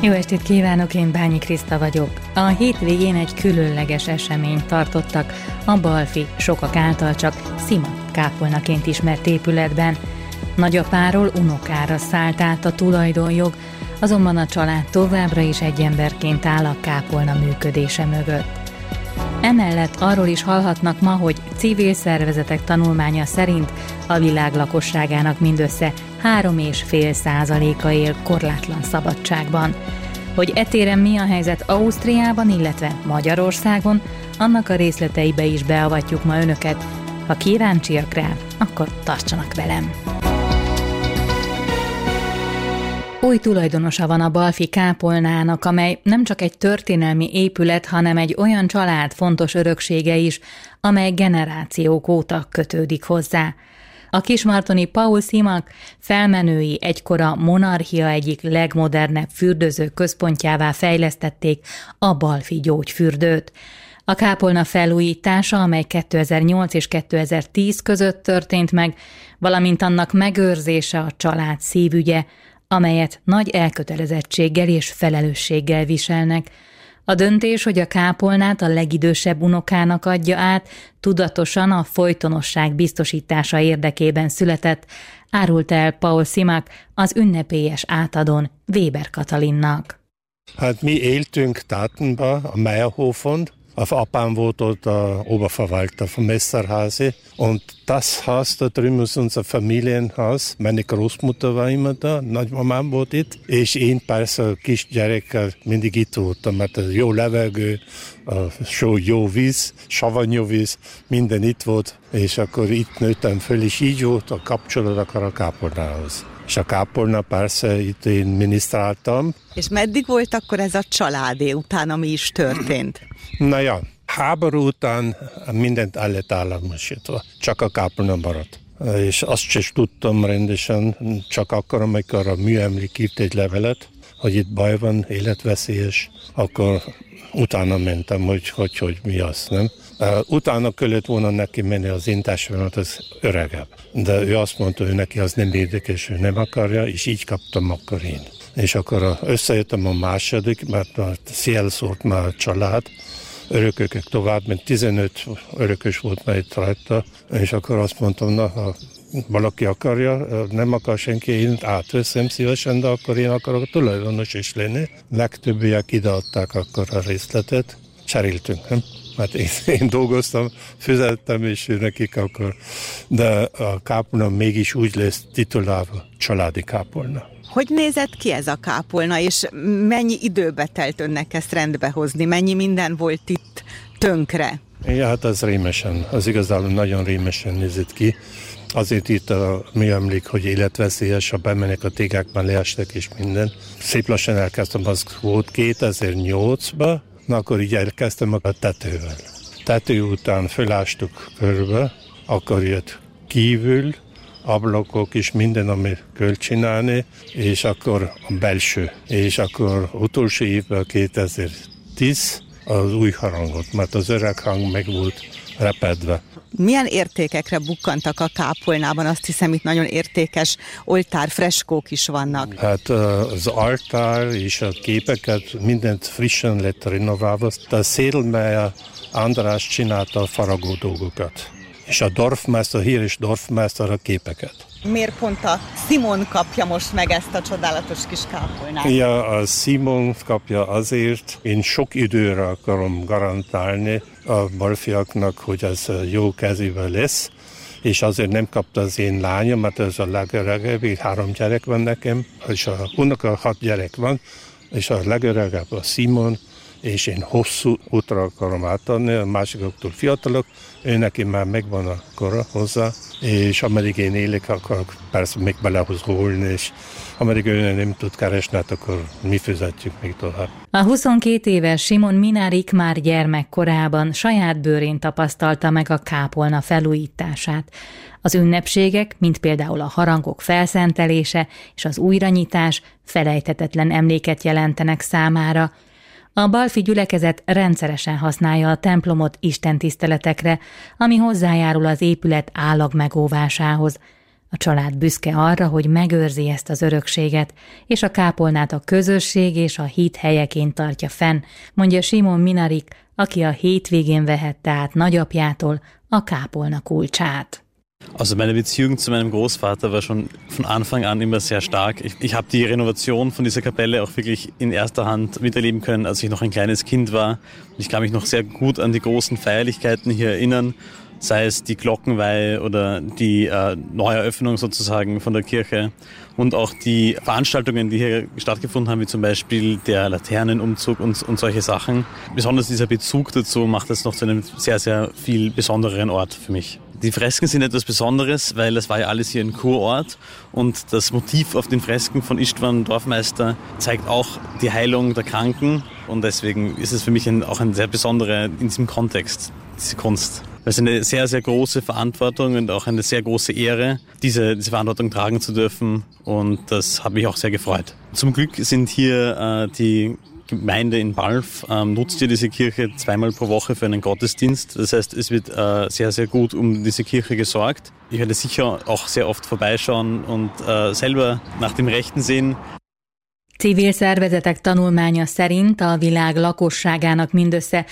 Jó estét kívánok, én Bányi Kriszta vagyok. A hétvégén egy különleges eseményt tartottak a Balfi, sokak által csak Szima kápolnaként ismert épületben. Nagyapáról unokára szállt át a tulajdonjog, azonban a család továbbra is egy emberként áll a kápolna működése mögött. Emellett arról is hallhatnak ma, hogy civil szervezetek tanulmánya szerint a világ lakosságának mindössze 3,5%-a él korlátlan szabadságban. Hogy etéren mi a helyzet Ausztriában, illetve Magyarországon, annak a részleteibe is beavatjuk ma önöket. Ha kíváncsiak rá, akkor tartsanak velem! Új tulajdonosa van a Balfi kápolnának, amely nem csak egy történelmi épület, hanem egy olyan család fontos öröksége is, amely generációk óta kötődik hozzá. A kismartoni Paul Simak felmenői egykor a monarchia egyik legmodernebb fürdőző központjává fejlesztették a Balfi gyógyfürdőt. A kápolna felújítása, amely 2008 és 2010 között történt meg, valamint annak megőrzése a család szívügye, amelyet nagy elkötelezettséggel és felelősséggel viselnek. A döntés, hogy a kápolnát a legidősebb unokának adja át, tudatosan a folytonosság biztosítása érdekében született, árult el Paul Simak az ünnepélyes átadón Weber Katalinnak. Hát mi éltünk Tatenba, a Meierhofen. Auf Apam volt dort der Oberverwalter vom Messerhase. Und das Haus da drüben ist unser Familienhaus. Meine Großmutter war immer da, nagymamám volt itt, és én persze a kis gyerekkel mindig itt voltam, mert a jó levegő, a jó víz, savanyú víz, minden itt volt, és akkor itt nőttem föl, és így volt a kapcsolat akar a kápolnához. És a kápolna persze itt én minisztráltam. És meddig volt akkor ez a családé, utána mi is történt? Naja, háború után mindent el lett államosítva, csak a kápolna maradt. És azt sem tudtam rendesen, csak akkor, amikor a műemlék írt egy levelet, hogy itt baj van, életveszélyes, akkor utána mentem, hogy mi az, nem? Utána kellett volna neki menni az én testvéremet, az öregebb. De ő azt mondta, hogy neki az nem érdekes, ő nem akarja, és így kaptam akkor én. És akkor összejöttem a második, mert szélszórt már a család, örökökök tovább, mert 15 örökös volt már itt rajta, és akkor azt mondtam, na, ha valaki akarja, nem akar senki, én átveszem szívesen, de akkor én akarok tulajdonos is lenni. Legtöbbiek ideadták akkor a részletet, cseréltünk, nem? Mert én dolgoztam, fizettem, és nekik akkor, de a kápolna mégis úgy lesz titulálva családi kápolna. Hogy nézett ki ez a kápolna, és mennyi időbe telt önnek ezt rendbehozni? Mennyi minden volt itt tönkre? Ja, hát az rémesen, az igazából nagyon rémesen nézett ki. Azért itt a műemlék, hogy életveszélyes, ha bemennek a téglákban, leestek és minden. Szép lassan elkezdtem, az volt 2008-ban, na akkor így elkezdtem a tetővel. Tető után fölástuk körbe, akkor jött kívül, ablakok és minden, amit kell csinálni, és akkor a belső. És akkor utolsó évben 2010 az új harangot, mert az öreg hang meg volt repedve. Milyen értékekre bukkantak a kápolnában? Azt hiszem, itt nagyon értékes oltárfreskók is vannak. Hát az altár és a képeket mindent frissen lett renoválva. A Szédelmeyer András csinálta a faragó dolgokat. És a Dorfmeister, híres Dorfmeister a képeket. Miért pont a Simon kapja most meg ezt a csodálatos kis kápolnát? Ja, a Simon kapja azért. Én sok időre akarom garantálni a balfiaknak, hogy ez jó kezében lesz, és azért nem kapta az én lányom, mert ez a legöregebb, 3 gyerek van nekem, és a unoka 6 gyerek van, és a legöregebb a Simon, és én hosszú útra akarom átadni, a másikoktól fiatalok, ő neki már megvan a kora hozzá, és ameddig én élek, akkor persze még belehoz holni, és ameddig ő nem tud keresni, akkor mi fizetjük még tovább. A 22 éves Simon Minarik már gyermekkorában saját bőrén tapasztalta meg a kápolna felújítását. Az ünnepségek, mint például a harangok felszentelése és az újranyitás felejthetetlen emléket jelentenek számára. A Balfi gyülekezet rendszeresen használja a templomot istentiszteletekre, ami hozzájárul az épület állag megóvásához. A család büszke arra, hogy megőrzi ezt az örökséget, és a kápolnát a közösség és a hit helyeként tartja fenn, mondja Simon Minarik, aki a hétvégén vehette át nagyapjától a kápolna kulcsát. Also meine Beziehung zu meinem Großvater war schon von Anfang an immer sehr stark. Ich habe die Renovation von dieser Kapelle auch wirklich in erster Hand miterleben können, als ich noch ein kleines Kind war. Ich kann mich noch sehr gut an die großen Feierlichkeiten hier erinnern, sei es die Glockenweihe oder die Neueröffnung sozusagen von der Kirche und auch die Veranstaltungen, die hier stattgefunden haben, wie zum Beispiel der Laternenumzug und solche Sachen. Besonders dieser Bezug dazu macht es noch zu einem sehr, sehr viel besondereren Ort für mich. Die Fresken sind etwas Besonderes, weil das war ja alles hier ein Kurort und das Motiv auf den Fresken von Istvan Dorfmeister zeigt auch die Heilung der Kranken und deswegen ist es für mich auch ein sehr besonderer in diesem Kontext, diese Kunst. Es ist eine sehr, sehr große Verantwortung und auch eine sehr große Ehre, diese Verantwortung tragen zu dürfen und das hat mich auch sehr gefreut. Zum Glück sind hier die Gemeinde in Balv nutzt hier diese Kirche 2-mal pro Woche für einen Gottesdienst. Das heißt, es wird sehr, sehr gut um diese Kirche gesorgt. Ich werde sicher auch sehr oft vorbeischauen und selber nach dem Rechten sehen. Civil szervezetek tanulmánya szerint a világ lakosságának mindössze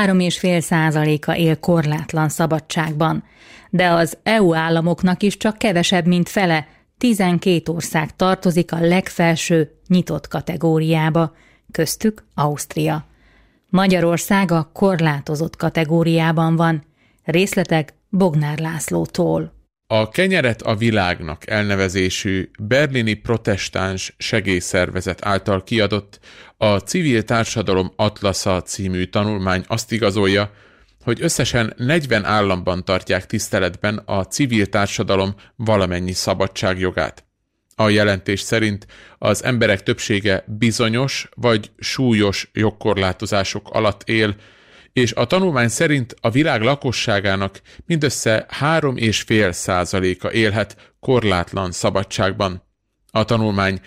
3,5%-a él korlátlan szabadságban. De az EU államoknak is csak kevesebb, mint fele, 12 ország tartozik a legfelső nyitott kategóriába, köztük Ausztria. Magyarország a korlátozott kategóriában van. Részletek Bognár Lászlótól. A Kenyeret a világnak elnevezésű berlini protestáns segélyszervezet által kiadott a Civil Társadalom Atlasza című tanulmány azt igazolja, hogy összesen 40 államban tartják tiszteletben a civil társadalom valamennyi szabadságjogát. A jelentés szerint az emberek többsége bizonyos vagy súlyos jogkorlátozások alatt él, és a tanulmány szerint a világ lakosságának mindössze 3,5%-a élhet korlátlan szabadságban. A tanulmány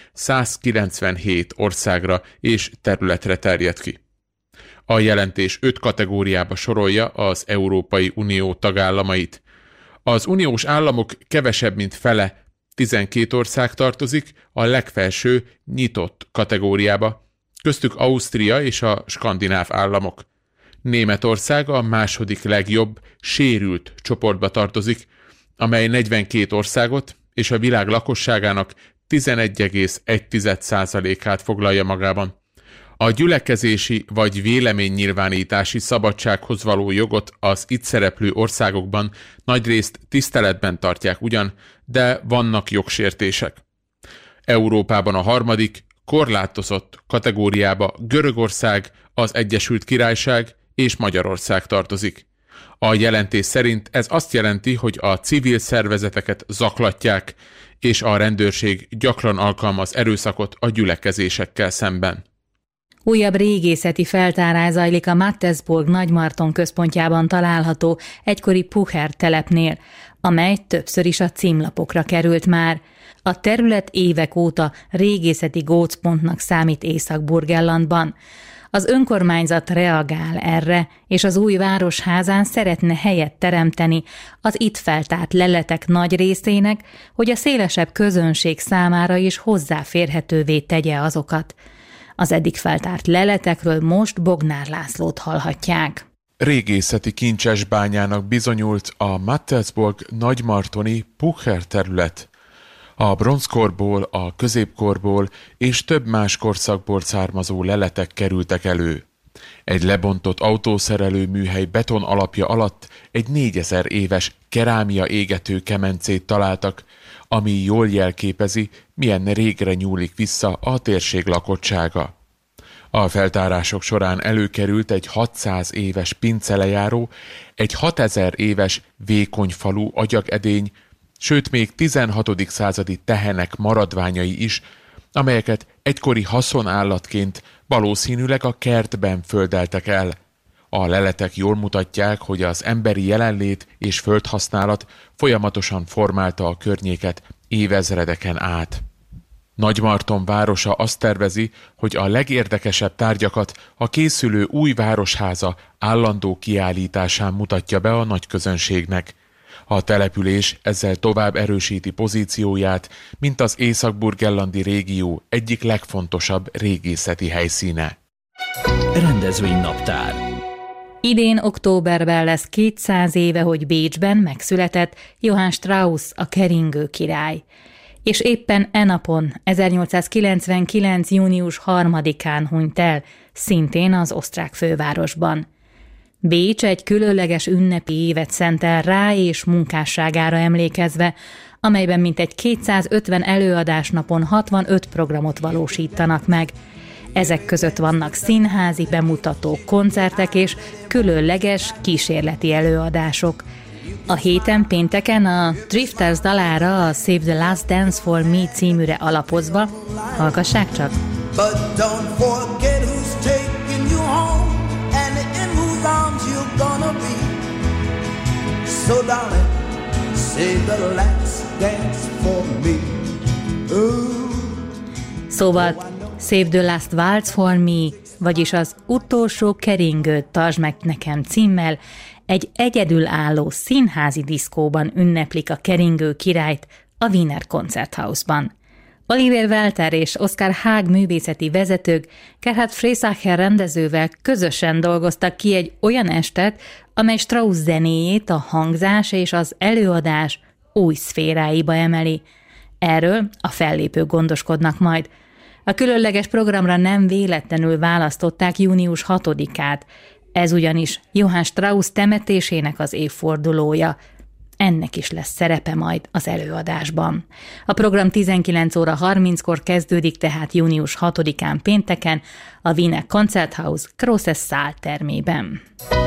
197 országra és területre terjed ki. A jelentés 5 kategóriába sorolja az Európai Unió tagállamait. Az uniós államok kevesebb, mint fele, 12 ország tartozik a legfelső nyitott kategóriába, köztük Ausztria és a skandináv államok. Németország a második legjobb, sérült csoportba tartozik, amely 42 országot és a világ lakosságának 11,1%-át foglalja magában. A gyülekezési vagy véleménynyilvánítási szabadsághoz való jogot az itt szereplő országokban nagyrészt tiszteletben tartják ugyan, de vannak jogsértések. Európában a harmadik, korlátozott kategóriába Görögország, az Egyesült Királyság és Magyarország tartozik. A jelentés szerint ez azt jelenti, hogy a civil szervezeteket zaklatják, és a rendőrség gyakran alkalmaz erőszakot a gyülekezésekkel szemben. Újabb régészeti feltárás zajlik a Mattersburg Nagymarton központjában található egykori Pucher telepnél, amely többször is a címlapokra került már. A terület évek óta régészeti gócpontnak számít Észak-Burgenlandban. Az önkormányzat reagál erre, és az új városházán szeretne helyet teremteni az itt feltárt leletek nagy részének, hogy a szélesebb közönség számára is hozzáférhetővé tegye azokat. Az eddig feltárt leletekről most Bognár Lászlót hallhatják. Régészeti kincsesbányának bizonyult a Mattersburg nagymartoni Pucher terület. A bronzkorból, a középkorból és több más korszakból származó leletek kerültek elő. Egy lebontott autószerelő műhely beton alapja alatt egy 4000 éves kerámia égető kemencét találtak, ami jól jelképezi, milyen régre nyúlik vissza a térség lakottsága. A feltárások során előkerült egy 600 éves pincelejáró, egy 6000 éves vékony falu agyagedény, sőt még 16. századi tehenek maradványai is, amelyeket egykori haszonállatként valószínűleg a kertben földeltek el. A leletek jól mutatják, hogy az emberi jelenlét és földhasználat folyamatosan formálta a környéket évezredeken át. Nagymarton városa azt tervezi, hogy a legérdekesebb tárgyakat a készülő új városháza állandó kiállításán mutatja be a nagyközönségnek. A település ezzel tovább erősíti pozícióját, mint az észak-burgenlandi régió egyik legfontosabb régészeti helyszíne. Rendezvénynaptár. Idén októberben lesz 200 éve, hogy Bécsben megszületett Johann Strauss, a keringő király. És éppen e napon, 1899. június 3-án hunyt el, szintén az osztrák fővárosban. Bécs egy különleges ünnepi évet szentel rá és munkásságára emlékezve, amelyben mintegy 250 előadásnapon 65 programot valósítanak meg. Ezek között vannak színházi bemutatók, koncertek és különleges kísérleti előadások. A héten pénteken a Drifters dalára, a Save the Last Dance for Me címűre alapozva, hallgassák csak! But don't forget who's taking you home and in whose arms you're gonna be. So darling, save the last dance for me. Ooh. Szóval Save the Last Waltz for Me, vagyis az utolsó keringőt tartsd meg nekem címmel, egy egyedülálló színházi diszkóban ünneplik a keringő királyt a Wiener Konzerthausban. Oliver Welter és Oskar Haag művészeti vezetők Gerhard Friesacher rendezővel közösen dolgoztak ki egy olyan estet, amely Strauss zenéjét a hangzás és az előadás új szféráiba emeli. Erről a fellépők gondoskodnak majd. A különleges programra nem véletlenül választották június 6-át, ez ugyanis Johann Strauss temetésének az évfordulója. Ennek is lesz szerepe majd az előadásban. A program 19 óra 30-kor kezdődik, tehát június 6-án pénteken a Wiener Konzerthaus Grosses Saal termében.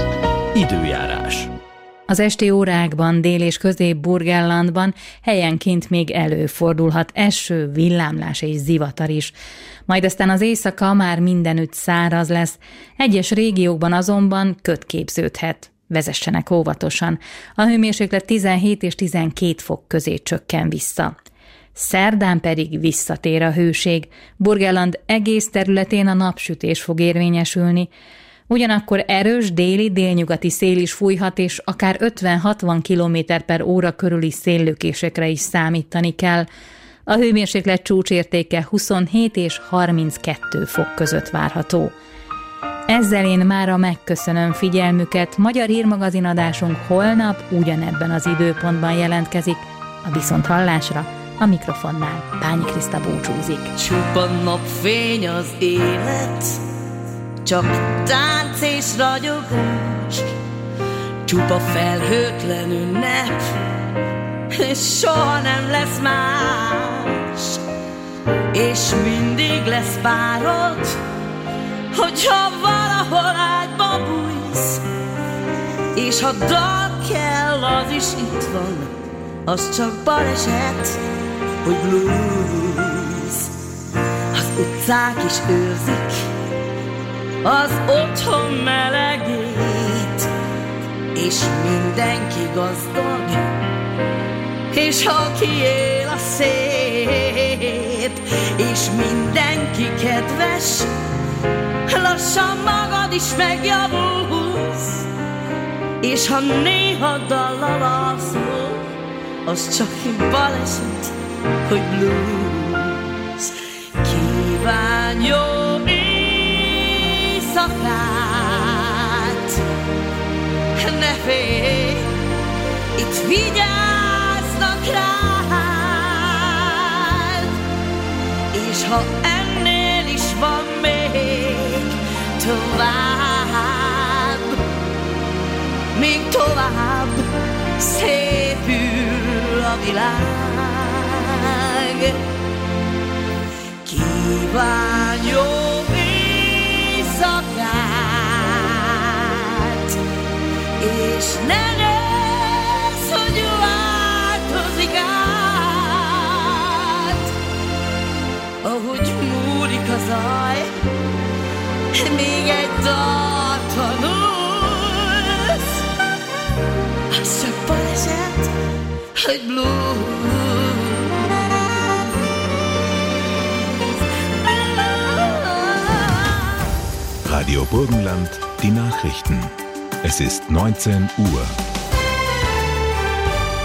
Időjárás. Az esti órákban Dél- és Közép-Burgenlandban helyenként még előfordulhat eső, villámlás és zivatar is. Majd aztán az éjszaka már mindenütt száraz lesz, egyes régiókban azonban köd képződhet. Vezessenek óvatosan. A hőmérséklet 17 és 12 fok közé csökken vissza. Szerdán pedig visszatér a hőség. Burgenland egész területén a napsütés fog érvényesülni. Ugyanakkor erős déli-délnyugati szél is fújhat, és akár 50-60 km/h körüli széllökésekre is számítani kell. A hőmérséklet csúcsértéke 27 és 32 fok között várható. Ezzel én mára megköszönöm figyelmüket. Magyar Hírmagazin adásunk holnap ugyanebben az időpontban jelentkezik. A viszonthallásra a mikrofonnál Bányi Kriszta búcsúzik. Csupa napfény az élet, csak tánc és ragyogás, csupa felhőtlen ünnep, és soha nem lesz más, és mindig lesz párod, hogyha valahol ágyba bújsz, és ha dal kell, az is itt van, az csak baleset, hogy blues. Az utcák is őrzik az otthon melegét, és mindenki gazdag, és ha kiél a szép, és mindenki kedves, lassan magad is megjavulsz, és ha néha dallal alszol, az csak egy baleset, hogy blues. Kívánj jó éjszakát, ne félj, itt vigyáznak rád, és ha ennél is van még tovább, még tovább szépül a világ. Kívánj jó éjszakát, és ne nézz, hogy változik át, ahogy múlik a zaj, még egy dalt tanulsz, az csak baleset, hogy blues. Radio Burgenland, die Nachrichten. Es ist 19 Uhr.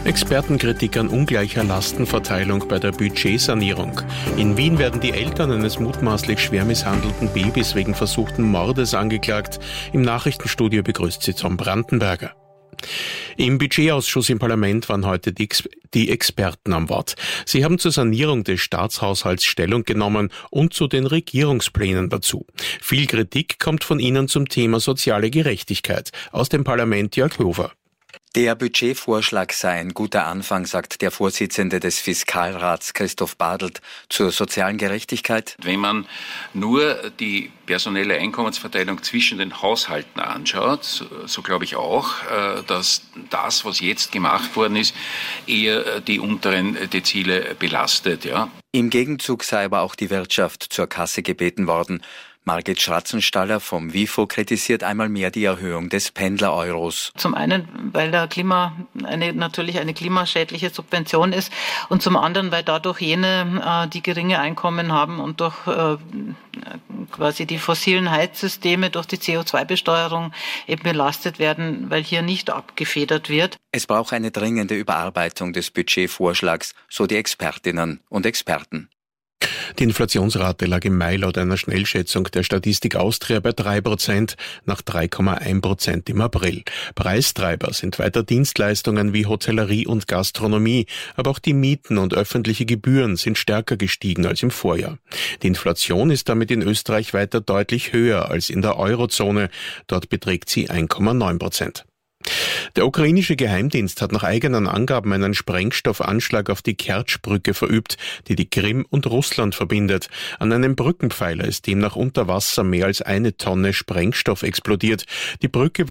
Expertenkritik an ungleicher Lastenverteilung bei der Budgetsanierung. In Wien werden die Eltern eines mutmaßlich schwer misshandelten Babys wegen versuchten Mordes angeklagt. Im Nachrichtenstudio begrüßt sie Tom Brandenberger. Im Budgetausschuss im Parlament waren heute die Experten am Wort. Sie haben zur Sanierung des Staatshaushalts Stellung genommen und zu den Regierungsplänen dazu. Viel Kritik kommt von ihnen zum Thema soziale Gerechtigkeit. Aus dem Parlament Jörg Hofer. Der Budgetvorschlag sei ein guter Anfang, sagt der Vorsitzende des Fiskalrats Christoph Badelt zur sozialen Gerechtigkeit. Wenn man nur die personelle Einkommensverteilung zwischen den Haushalten anschaut, so glaube ich auch, dass das, was jetzt gemacht worden ist, eher die unteren Dezile belastet. Ja. Im Gegenzug sei aber auch die Wirtschaft zur Kasse gebeten worden. Margit Schratzenstaller vom WIFO kritisiert einmal mehr die Erhöhung des Pendler-Euros. Zum einen, weil der natürlich eine klimaschädliche Subvention ist und zum anderen, weil dadurch jene, die geringe Einkommen haben und durch quasi die fossilen Heizsysteme, durch die CO2-Besteuerung eben belastet werden, weil hier nicht abgefedert wird. Es braucht eine dringende Überarbeitung des Budgetvorschlags, so die Expertinnen und Experten. Die Inflationsrate lag im Mai laut einer Schnellschätzung der Statistik Austria bei 3%, nach 3,1% im April. Preistreiber sind weiter Dienstleistungen wie Hotellerie und Gastronomie, aber auch die Mieten und öffentliche Gebühren sind stärker gestiegen als im Vorjahr. Die Inflation ist damit in Österreich weiter deutlich höher als in der Eurozone. Dort beträgt sie 1,9%. Der ukrainische Geheimdienst hat nach eigenen Angaben einen Sprengstoffanschlag auf die Kertsch-Brücke verübt, die die Krim und Russland verbindet. An einem Brückenpfeiler ist demnach unter Wasser mehr als 1 Tonne Sprengstoff explodiert. Die Brücke